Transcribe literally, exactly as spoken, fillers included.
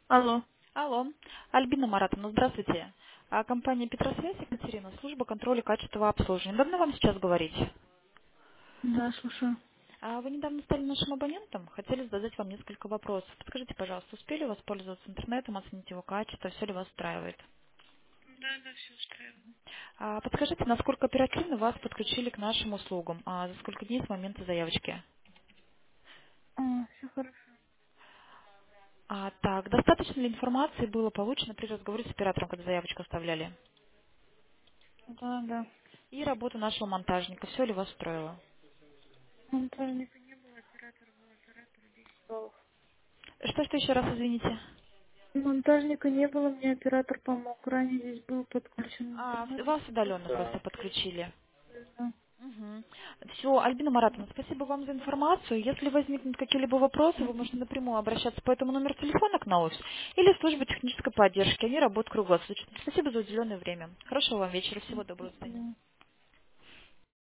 Алло. Алло, Альбина Маратовна, здравствуйте. А, Компания Петросвязь, Екатерина, служба контроля качества обслуживания. Удобно вам сейчас говорить? Да, слушаю. А, Вы недавно стали нашим абонентом, хотели задать вам несколько вопросов. Подскажите, пожалуйста, успели воспользоваться интернетом, оценить его качество, все ли вас устраивает? Да, да, все устраивает. А, Подскажите, насколько оперативно вас подключили к нашим услугам, а за сколько дней с момента заявочки? А, все хорошо. А, так, достаточно ли информации было получено при разговоре с оператором, когда заявочку оставляли? Да, да. И работа нашего монтажника, все ли вас устроило? Монтажника не было, оператор был, оператор десять баллов. Что-что еще раз, извините? Монтажника не было, мне оператор помог. Ранее здесь был подключен А, интернет, вас все удаленно просто просто открыли. подключили. Да. Все, Альбина Маратовна, спасибо вам за информацию. Если возникнут какие-либо вопросы, вы можете Мгм. напрямую обращаться по этому номеру телефона к на офис или в службу технической поддержки. Они работают круглосуточно. Спасибо за уделенное время. Хорошего вам вечера. Всего До доброго. До свидания. свидания.